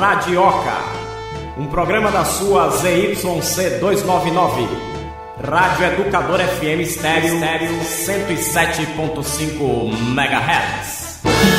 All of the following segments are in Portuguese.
Radioca, um programa da sua ZYC 299, Rádio Educador FM Estéreo 107.5 MHz.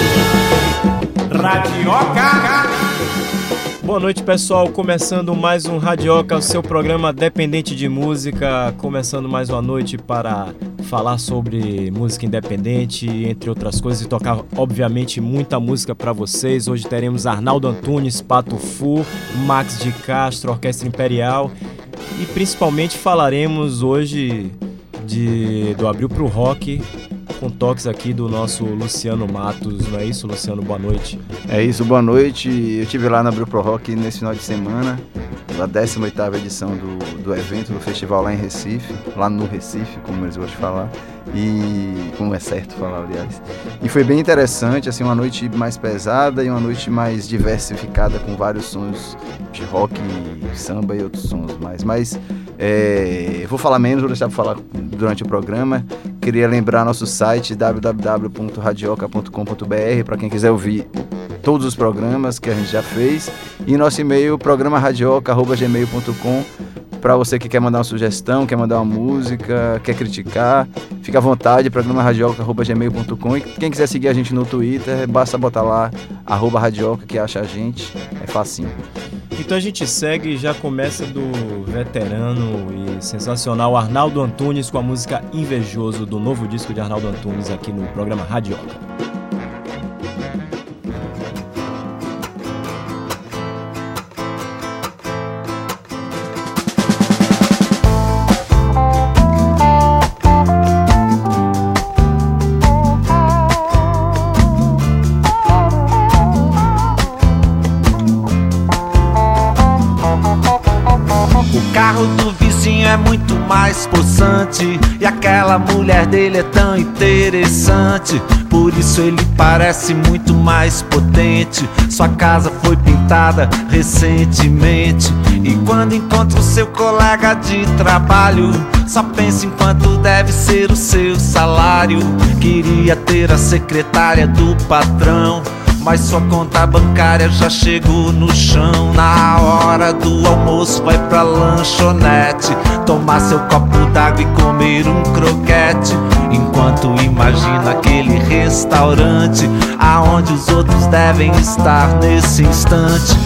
Radioca. Boa noite, pessoal, começando mais um Radioca, o seu programa dependente de música, começando mais uma noite para falar sobre música independente, entre outras coisas, e tocar, obviamente, muita música para vocês. Hoje teremos Arnaldo Antunes, Pato Fu, Max de Castro, Orquestra Imperial, e principalmente falaremos hoje do Abril pro Rock, com toques aqui do nosso Luciano Matos. Não é isso, Luciano? Boa noite. É isso, boa noite. Eu estive lá no Abril Pro Rock nesse final de semana, na 18ª edição do evento, do festival lá em Recife, lá no Recife, como eles gostam de falar, e como é certo falar, aliás. E foi bem interessante, assim, uma noite mais pesada e uma noite mais diversificada, com vários sons de rock, samba e outros sons mais. Mas vou falar menos, vou deixar para falar durante o programa. Queria lembrar nosso site www.radioca.com.br para quem quiser ouvir todos os programas que a gente já fez, e nosso e-mail programaradioca@gmail.com para você que quer mandar uma sugestão, quer mandar uma música, quer criticar, fica à vontade, programaradioca@gmail.com, e quem quiser seguir a gente no Twitter, basta botar lá @radioca que acha a gente, é facinho. Então a gente segue e já começa do veterano e sensacional Arnaldo Antunes com a música Invejoso, do novo disco de Arnaldo Antunes, aqui no programa Radioca. É muito mais possante, e aquela mulher dele é tão interessante, por isso ele parece muito mais potente. Sua casa foi pintada recentemente, e quando encontra o seu colega de trabalho, só pensa em quanto deve ser o seu salário. Queria ter a secretária do patrão, mas sua conta bancária já chegou no chão. Na hora do almoço vai pra lanchonete, tomar seu copo d'água e comer um croquete, enquanto imagina aquele restaurante aonde os outros devem estar nesse instante.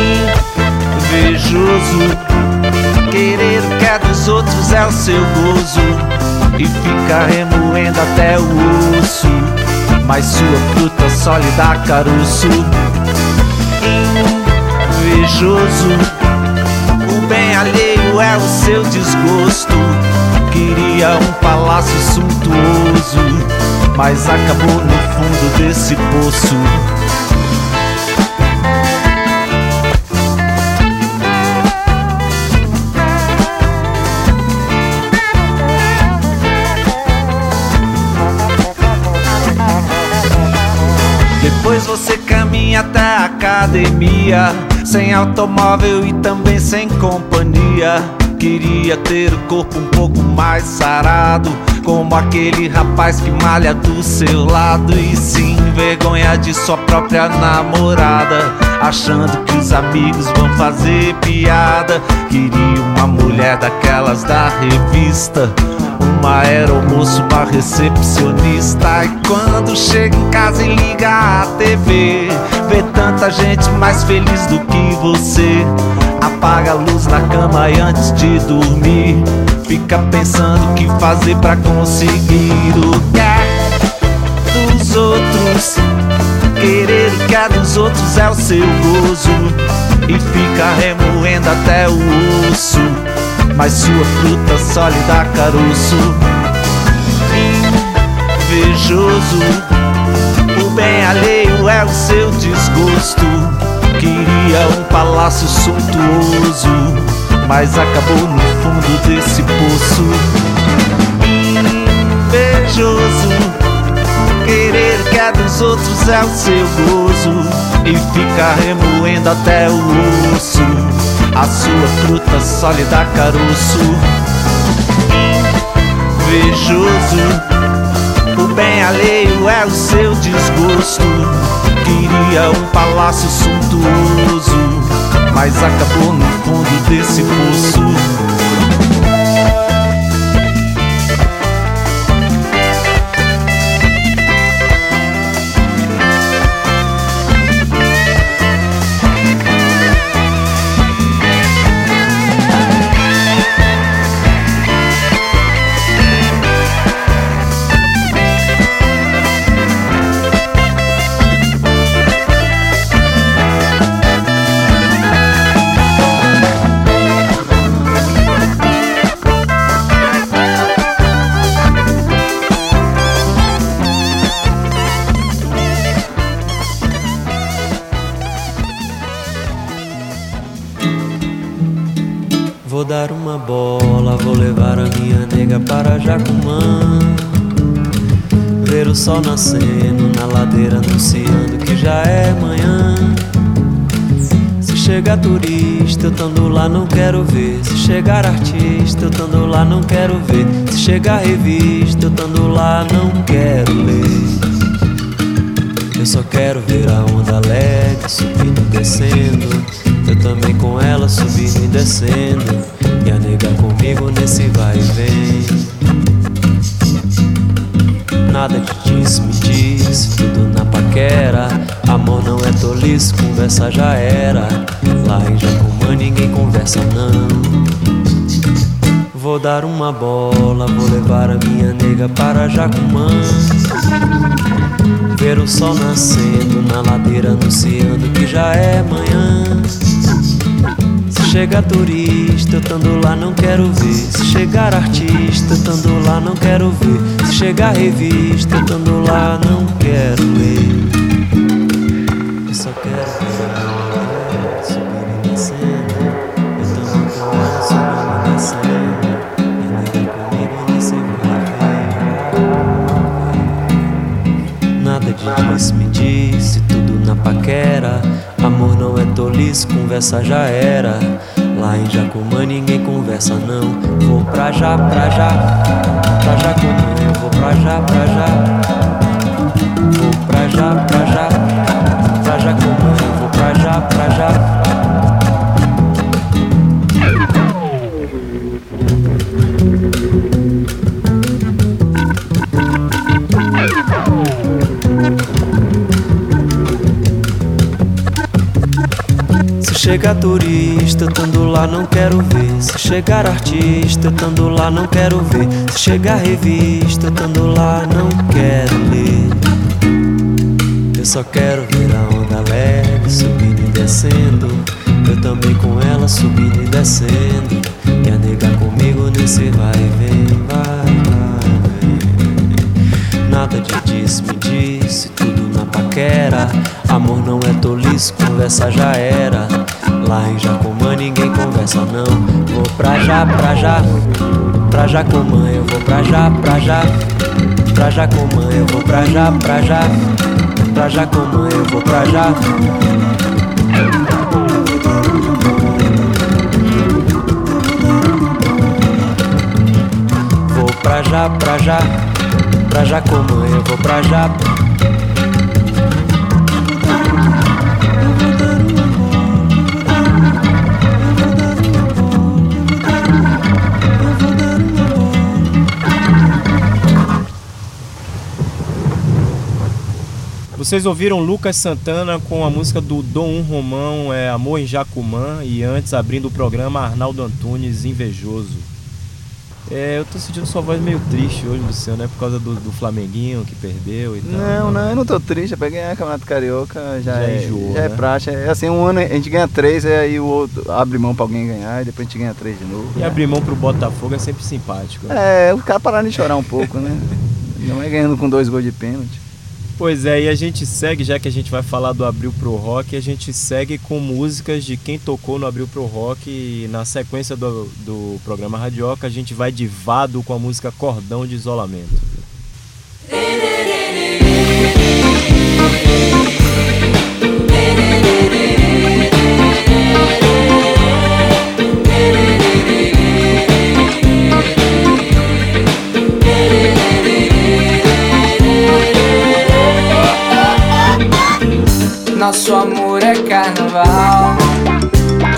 Invejoso, querer o que é dos outros é o seu gozo, e fica remoendo até o osso, mas sua fruta só lhe dá caroço. Invejoso, o bem alheio é o seu desgosto. Queria um palácio suntuoso, mas acabou no fundo desse poço. Depois você caminha até a academia, sem automóvel e também sem companhia. Queria ter o corpo um pouco mais sarado, como aquele rapaz que malha do seu lado, e se envergonha de sua própria namorada, achando que os amigos vão fazer piada. Queria uma mulher daquelas da revista, uma aeromoça, uma recepcionista, e quando chega em casa e liga a TV, vê tanta gente mais feliz do que você. Apaga a luz na cama e antes de dormir, fica pensando o que fazer pra conseguir o que é dos outros. Querer o que é dos outros é o seu gozo, e fica remoendo até o osso, mas sua fruta só lhe dá caroço. Invejoso, o bem alheio é o seu desgosto. Queria um palácio suntuoso, mas acabou no fundo desse poço. Invejoso, querer o que é dos outros é o seu gozo, e fica remoendo até o osso, a sua fruta só lhe dá caroço. Invejoso, o bem alheio é o seu desgosto. Queria um palácio suntuoso, mas acabou no fundo desse poço. Vou dar uma bola, vou levar a minha nega para Jacumã, ver o sol nascendo na ladeira anunciando que já é manhã. Se chegar turista, eu tando lá não quero ver. Se chegar artista, eu tando lá não quero ver. Se chegar revista, eu tando lá não quero ler. Eu só quero ver a onda alegre subindo e descendo, eu também com ela subindo e descendo, e a nega comigo nesse vai e vem. Nada de disse, me disse, tudo na paquera. Amor não é tolice, conversa já era. Lá em Jacumã ninguém conversa não. Vou dar uma bola, vou levar a minha nega para Jacumã, ver o sol nascendo na ladeira anunciando que já é manhã. Se chegar turista, eu tando lá não quero ver. Se chegar artista, eu tando lá não quero ver. Se chegar revista, eu tando lá não quero ler. Eu só quero ver a onda subindo e descendo, eu tando com ela subindo e descendo, e nega comigo nesse vai. Nada de disse, me disse, tudo na paquera. Amor não é tolice, conversa já era. Lá em Jacumã ninguém conversa não. Vou pra já, pra Jacumã, eu vou pra já, vou pra já, pra Jacumã, eu vou pra já, Se chegar turista, eu tando lá não quero ver. Se chegar artista, eu tando lá não quero ver. Se chegar revista, eu tando lá não quero ler. Eu só quero ver a onda alegre subindo e descendo, eu também com ela subindo e descendo, e a nega comigo nesse vai e vem, vai, vai. Nada de disse, me disse, tudo na paquera. Amor não é tolice, conversa já era. Lá em Jacumã ninguém conversa não. Vou pra já, pra Jacumã, eu vou pra já, pra Jacumã, eu vou pra já, pra Jacumã, eu vou pra já. Vou pra já, pra Jacumã, eu vou pra já. Vocês ouviram Lucas Santana com a música do Dom Romão, Amor em Jacumã, e antes, abrindo o programa, Arnaldo Antunes, Invejoso. Eu tô sentindo sua voz meio triste hoje, Luciano, por causa do Flamenguinho que perdeu e tal. Não, eu não tô triste, pra ganhar o Campeonato Carioca já enjoou, já né? É praxe. É assim, um ano a gente ganha 3, aí o outro abre mão pra alguém ganhar, e depois a gente ganha 3 de novo. E abrir mão pro Botafogo é sempre simpático. O cara parar de chorar um pouco, né? Não vai ganhando com 2 gols de pênalti. Pois é, e a gente segue, já que a gente vai falar do Abril Pro Rock, a gente segue com músicas de quem tocou no Abril Pro Rock, e na sequência do programa Radioca a gente vai de Vado com a música Cordão de Isolamento. Nosso amor é carnaval,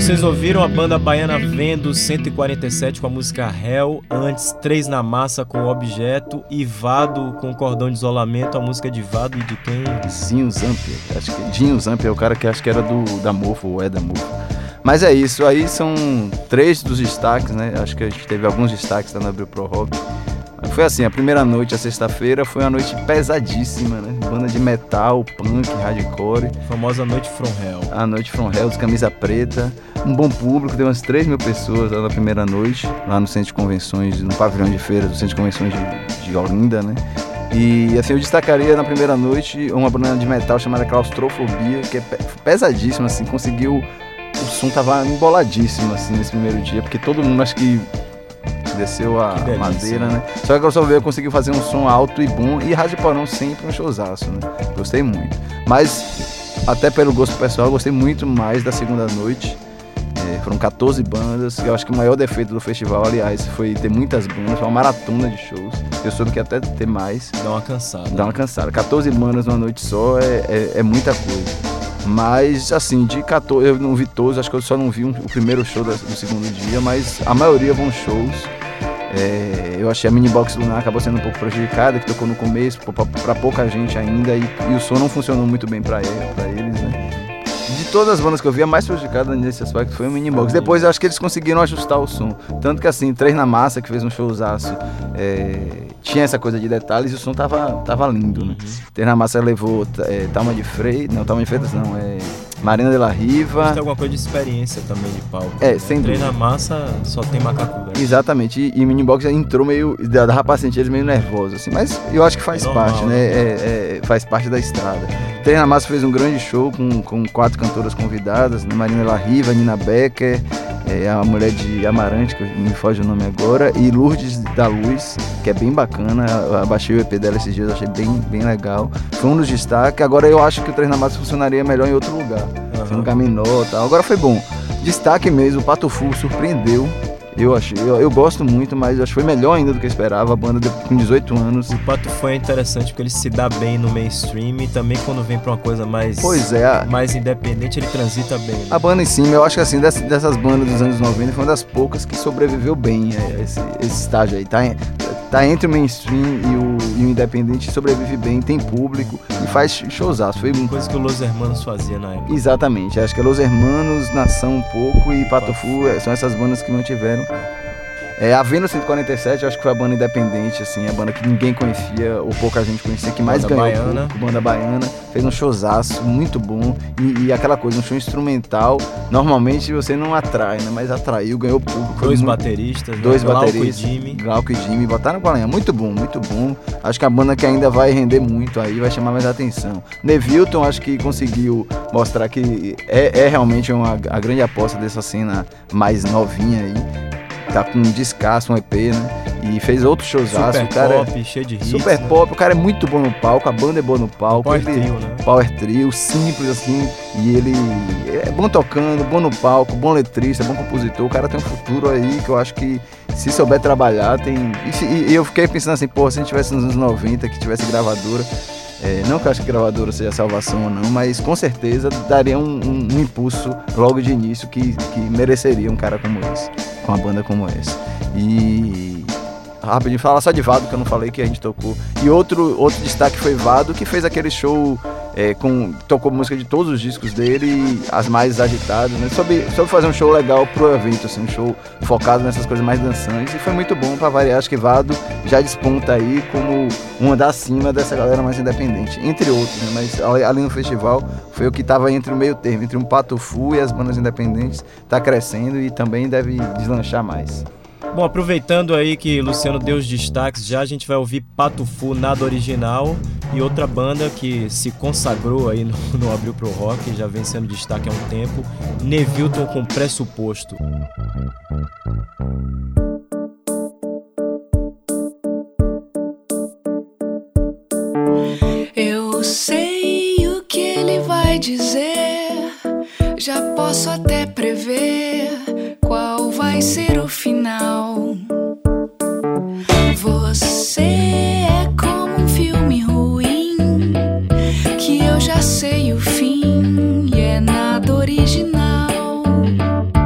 Vocês ouviram a banda baiana Vendo 147 com a música Hell, antes 3 na Massa com Objeto e Vado com Cordão de Isolamento, a música de Vado e de quem? Zinho Zampier, acho que Dinho Zampier é o cara que acho que era da Mofo, ou é da Mofo. Mas é isso, aí são 3 dos destaques, né? Acho que a gente teve alguns destaques lá no Abril Pro Rock. Foi assim, a primeira noite, a sexta-feira, foi uma noite pesadíssima, né? Banda de metal, punk, hardcore. Famosa Noite From Hell. A Noite From Hell, de camisa preta. Um bom público, deu umas 3 mil pessoas lá na primeira noite, lá no centro de convenções, no pavilhão de feira do centro de convenções de Olinda, né? E assim, eu destacaria na primeira noite uma banda de metal chamada Claustrofobia, que é pesadíssima, assim, conseguiu... O som tava emboladíssimo, assim, nesse primeiro dia, porque todo mundo, acho que desceu a madeira, né? Só que a Claustrofobia conseguiu fazer um som alto e bom, e Rádio Porão sempre um showzaço, né? Gostei muito. Mas, até pelo gosto pessoal, eu gostei muito mais da segunda noite. Foram 14 bandas, eu acho que o maior defeito do festival, aliás, foi ter muitas bandas, foi uma maratona de shows. Eu soube que até ter mais. Dá uma cansada. Dá uma cansada. 14 bandas numa noite só é muita coisa. Mas, assim, de 14, eu não vi todos, acho que eu só não vi o primeiro show do segundo dia, mas a maioria bons shows. Eu achei a Minibox Lunar acabou sendo um pouco prejudicada, que tocou no começo, pra pouca gente ainda, e o som não funcionou muito bem pra eles, né? De todas as bandas que eu vi, a mais prejudicada nesse aspecto foi o Minibox. Depois eu acho que eles conseguiram ajustar o som. Tanto que assim, 3 na Massa, que fez um showzaço, tinha essa coisa de detalhes e o som tava lindo, né? 3 na Massa levou Talma de Freitas, Marina de la Riva. Tem alguma coisa de experiência também de palco. Sem dúvida. 3 na Massa só tem macaco velho. Exatamente, e o Minibox entrou meio, dava pra sentir eles meio nervosos, assim, mas eu acho que faz parte, né? Faz parte da estrada. 3 na Massa fez um grande show com 4 cantoras convidadas, né? Marina de la Riva, Nina Becker, a mulher de Amarante, que me foge o nome agora, e Lourdes da Luz, que é bem bacana. Eu baixei o EP dela esses dias, achei bem legal. Foi um dos destaques. Agora eu acho que o 3 na Massa funcionaria melhor em outro lugar, no Caminó e tal. Agora foi bom. Destaque mesmo, o Pato Fu surpreendeu. Eu gosto muito, mas acho que foi melhor ainda do que eu esperava. A banda com 18 anos. O Pato Fu é interessante porque ele se dá bem no mainstream e também quando vem pra uma coisa mais independente, ele transita bem, né? A banda em cima, eu acho que assim, dessas bandas dos anos 90, foi uma das poucas que sobreviveu bem esse estágio aí. Tá entre o mainstream e o independente, sobrevive bem, tem público e faz showzaço. Foi uma coisa que o Los Hermanos fazia na época. Exatamente, acho que Los Hermanos, Nação um pouco e Pato Fu são essas bandas que mantiveram. A Vendo 147, eu acho que foi a banda independente, assim, a banda que ninguém conhecia, ou pouca gente conhecia, que mais ganhou público, banda baiana, fez um showzaço muito bom, e aquela coisa, um show instrumental, normalmente você não atrai, né, mas atraiu, ganhou público. Dois bateristas, Glauco e Jimmy, botaram pra lenha, muito bom, acho que a banda que ainda vai render muito aí, vai chamar mais atenção. Nevilton, acho que conseguiu mostrar que é realmente a grande aposta dessa cena mais novinha aí. Tá com um descasso, um EP, né? E fez outro showzaço. Super pop, cheio de hits. Super pop, o cara é muito bom no palco, a banda é boa no palco. Power trio, simples assim. E ele é bom tocando, bom no palco, bom letrista, bom compositor. O cara tem um futuro aí que eu acho que, se souber trabalhar, tem. E eu fiquei pensando assim, se a gente tivesse nos anos 90, que tivesse gravadora. Não que eu acho que gravadora seja salvação ou não, mas com certeza daria um impulso logo de início que mereceria um cara como esse, com uma banda como essa. E rapidinho, falar só de Vado, que eu não falei que a gente tocou. E outro destaque foi Vado, que fez aquele show, tocou música de todos os discos dele, as mais agitadas, né? Soube fazer um show legal pro evento, assim, um show focado nessas coisas mais dançantes, e foi muito bom pra variar. Acho que Vado já desponta aí como uma da cima dessa galera mais independente, entre outros, né? Mas ali no festival foi o que tava entre o meio termo, entre um Pato Fu e as bandas independentes, tá crescendo e também deve deslanchar mais. Bom, aproveitando aí que Luciano deu os destaques, já a gente vai ouvir Pato Fu, Nada Original, e outra banda que se consagrou aí no Abril Pro Rock, já vem sendo destaque há um tempo, Nevilton com Pressuposto. Eu sei o que ele vai dizer, já posso até prever qual vai ser o final. Você é como um filme ruim, que eu já sei o fim e é nada original.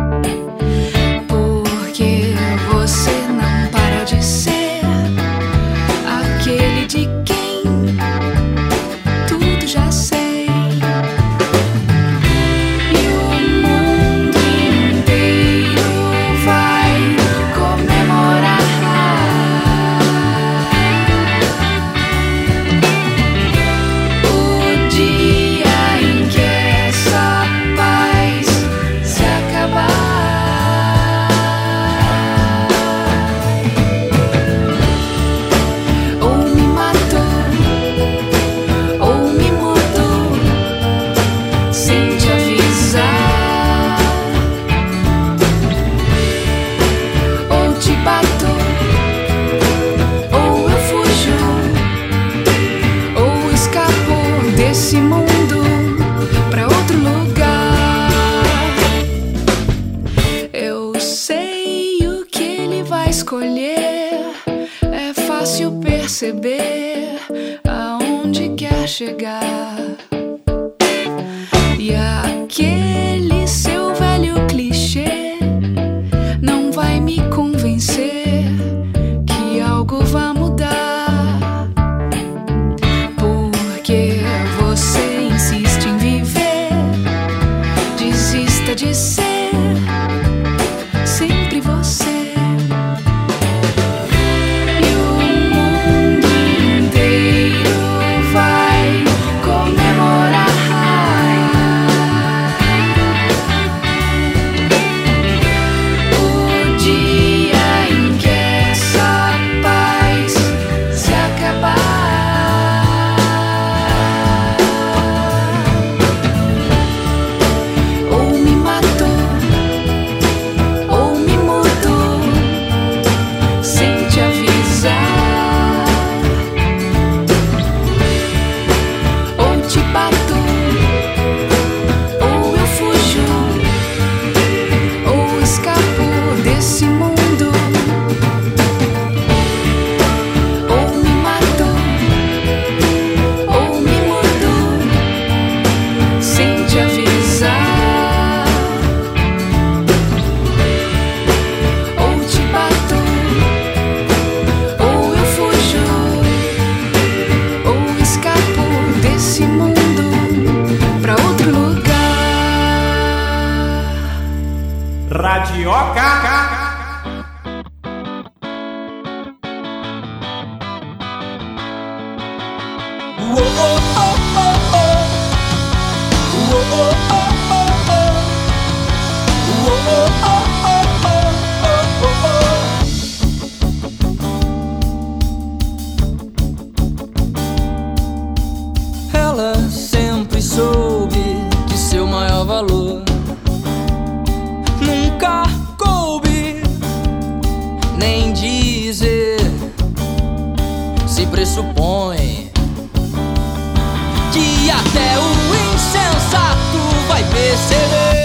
perceber aonde quer chegar. E aquele seu velho clichê não vai me convencer que algo vai mudar. Porque você insiste em viver, desista de ser sempre você. E o mundo inteiro vai comemorar o dia em que essa paz se acabar. Ou me matou, ou me mudou, sem te avisar. Ou te bato, ou eu fujo, ou escapo desse mundo. Ou me matou, ou me mudou, sem te avisar. Ou te bato, ou eu fujo, ou escapo desse mundo pra outro lugar. Radioca. Ela sempre soube que seu maior valor nunca coube nem dizer. Se pressupõe que até o insensato vai perceber.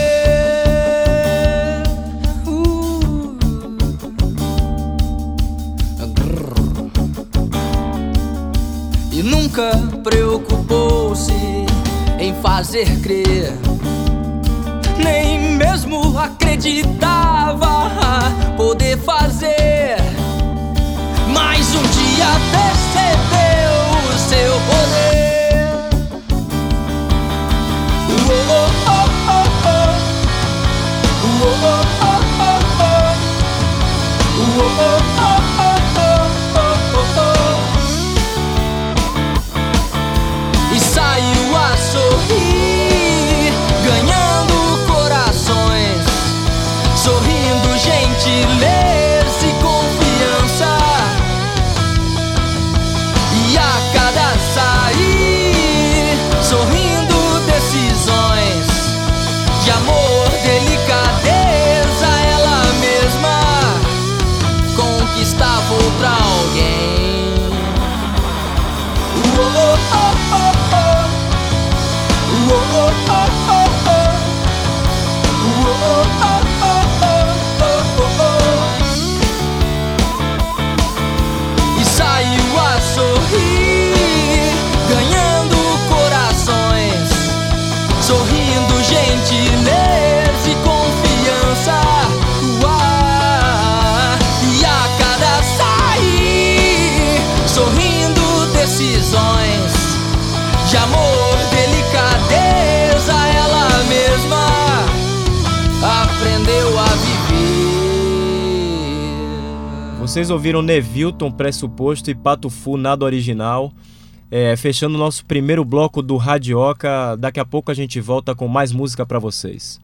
E nunca preocupou-se em fazer crer, nem mesmo acreditava poder fazer. Mas um dia percebeu o seu poder. E saiu a sorrir, ganhando corações, sorrindo gentileza e confiança. E a cada sair, sorrindo decisões de amor, delicadeza, ela mesma conquistava outra alguém. E saiu a sorrir, ganhando corações, sorrindo gentileza e confiança. E a cada sair, sorrindo decisões de amor, delicadeza, ela mesma aprendeu a viver. Vocês ouviram Nevilton, Pressuposto e Pato Fu, Nada Original. Fechando o nosso primeiro bloco do Radioca. Daqui a pouco a gente volta com mais música pra vocês.